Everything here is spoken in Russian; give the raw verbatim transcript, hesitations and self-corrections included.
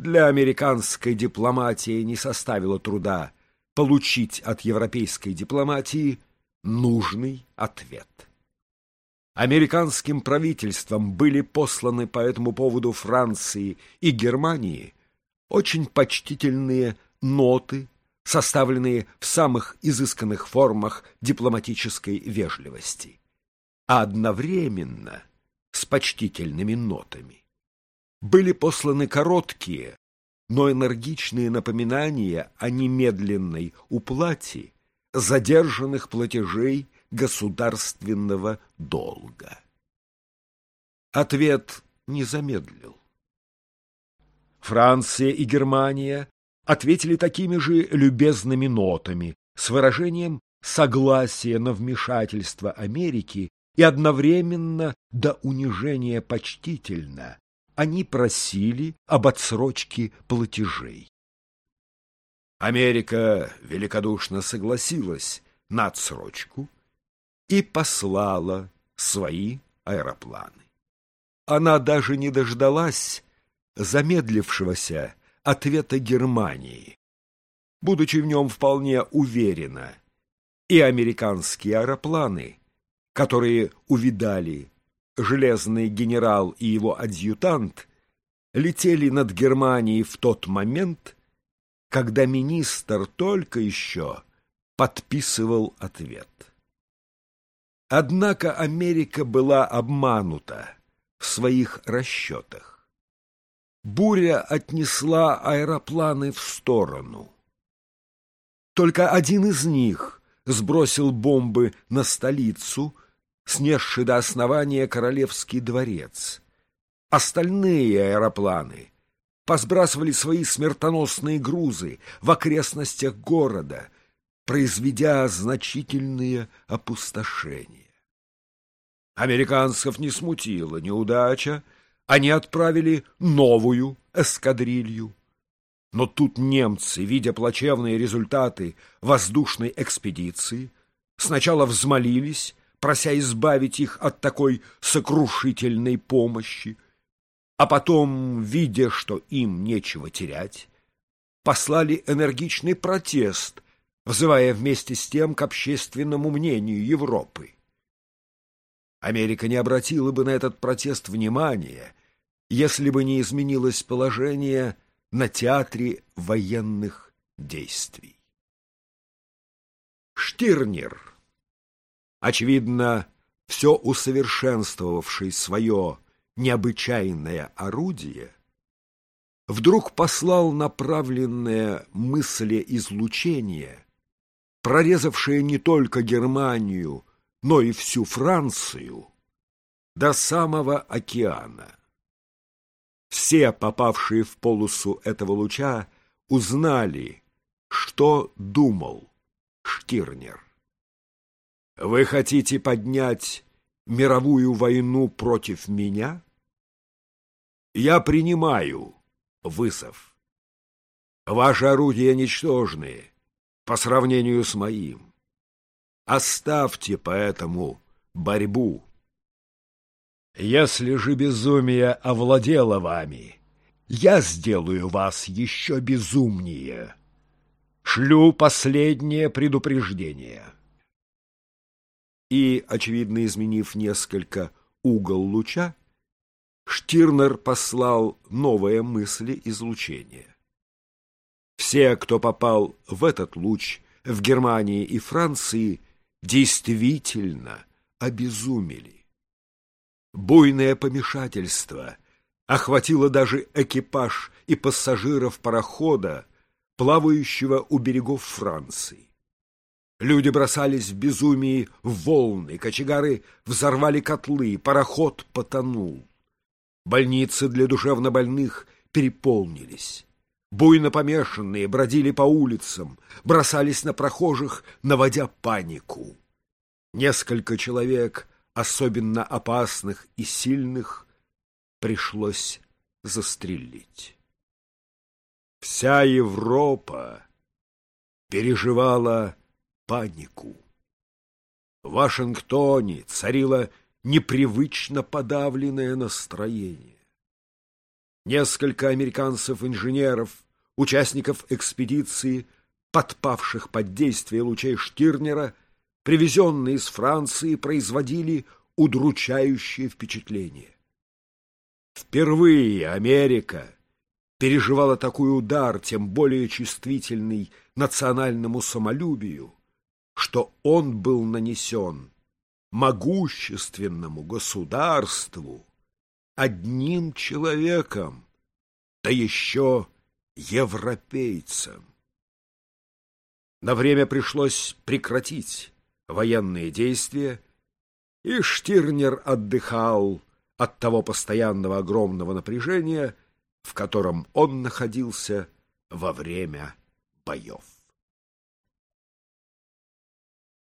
Для американской дипломатии не составило труда получить от европейской дипломатии нужный ответ. Американским правительствам были посланы по этому поводу Франции и Германии очень почтительные ноты, составленные в самых изысканных формах дипломатической вежливости, а одновременно с почтительными нотами были посланы короткие, но энергичные напоминания о немедленной уплате задержанных платежей государственного долга. Ответ не замедлил. Франция и Германия ответили такими же любезными нотами с выражением согласия на вмешательство Америки, и одновременно до унижения почтительно они просили об отсрочке платежей. Америка великодушно согласилась на отсрочку и послала свои аэропланы. Она даже не дождалась замедлившегося ответа Германии, будучи в нем вполне уверена, и американские аэропланы, которые увидали железный генерал и его адъютант, летели над Германией в тот момент, когда министр только еще подписывал ответ. Однако Америка была обманута в своих расчетах. Буря отнесла аэропланы в сторону. Только один из них сбросил бомбы на столицу, снесший до основания Королевский дворец. Остальные аэропланы посбрасывали свои смертоносные грузы в окрестностях города, произведя значительные опустошения. Американцев не смутила неудача, они отправили новую эскадрилью. Но тут немцы, видя плачевные результаты воздушной экспедиции, сначала взмолились, прося избавить их от такой сокрушительной помощи, а потом, видя, что им нечего терять, послали энергичный протест, взывая вместе с тем к общественному мнению Европы. Америка не обратила бы на этот протест внимания, если бы не изменилось положение на театре военных действий. Штирнер, очевидно, все усовершенствовавший свое необычайное орудие, вдруг послал направленное мыслеизлучение, прорезавшее не только Германию, но и всю Францию до самого океана. Все, попавшие в полосу этого луча, узнали, что думал Штирнер. Вы хотите поднять мировую войну против меня? Я принимаю вызов. Ваши орудия ничтожные по сравнению с моим. Оставьте поэтому борьбу. Если же безумие овладело вами, я сделаю вас еще безумнее. Шлю последнее предупреждение. И, очевидно, изменив несколько угол луча, Штирнер послал новое мыслеизлучение. Все, кто попал в этот луч в Германии и Франции, действительно обезумели. Буйное помешательство охватило даже экипаж и пассажиров парохода, плавающего у берегов Франции. Люди бросались в безумии в волны, кочегары взорвали котлы, пароход потонул. Больницы для душевнобольных переполнились. Буйно помешанные бродили по улицам, бросались на прохожих, наводя панику. Несколько человек, особенно опасных и сильных, пришлось застрелить. Вся Европа переживала панику. В Вашингтоне царило непривычно подавленное настроение. Несколько американцев-инженеров, участников экспедиции, подпавших под действие лучей Штирнера, привезенные из Франции, производили удручающее впечатление. Впервые Америка переживала такой удар, тем более чувствительный национальному самолюбию, что он был нанесен могущественному государству одним человеком, да еще европейцем. На время пришлось прекратить военные действия, и Штирнер отдыхал от того постоянного огромного напряжения, в котором он находился во время боев.